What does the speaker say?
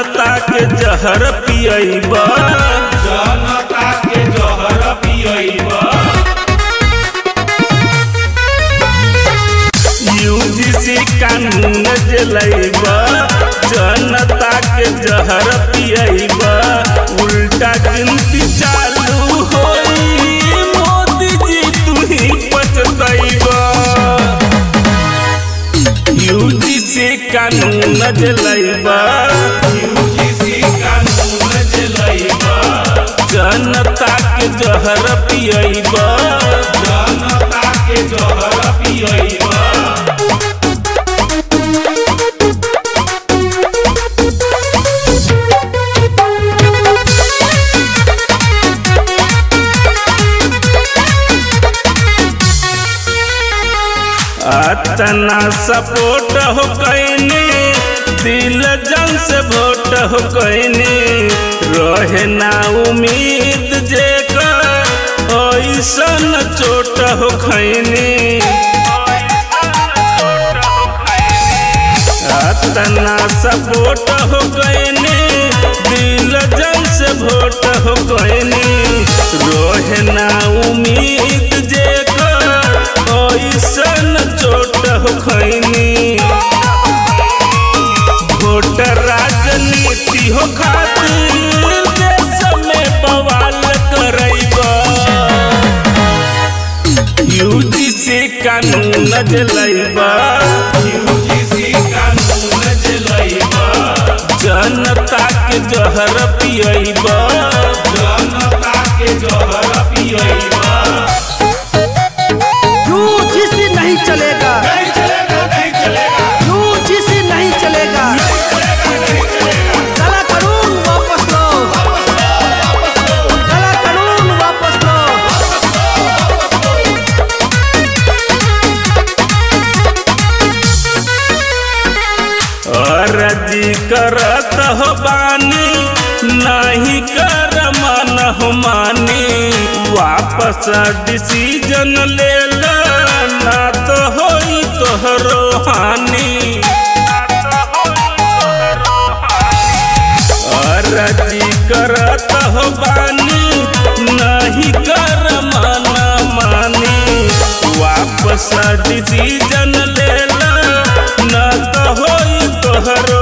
जनता के जहर पियबा, जनता के जहर पियबा। यूजीसी कानून जलैबा, जनता के जहर पियबा, उल्टा गिनती चालू होई, मोदी जी तू ही पछतैबा। यूजीसी कानून जलैबा, यूजीसी कानून जलैबा, जनता के जहर पियबा, जनता के जहर पियबा। अतना सपोर्ट हो कैनी, दिल जन से वोट हो कैनी, रहे ना उम्मीद जेकर ऐसन चोट हो खैनी। अतना सपोर्ट हो कैनी, दिल जन से वोट हो कैनी, रहे ना उम्मीद जेकर ऐसन चोट हो खैनी। वोट राजनीति हो खातिर देश में बवाल करैबा। यूजीसी कानून जलैबा, यूजीसी कानून जलैबा, जनता के जहर पियबा, जनता के जहर पियबा। यूजीसी नहीं चलेगा, नहीं चलेगा, नहीं चलेगा, यूजीसी नहीं चलेगा। काला कानून वापस लो, काला कानून वापस लो। अर्जी करत हो बानी, नहीं कर मन हो मानी, वापस डिसीजन ले ला, ना तो होई तोहरो हानि। अर्जी करत हो बानी, नहीं कर मन मानी, वापस डिसीजन ले ला, ना तो होई तोहरो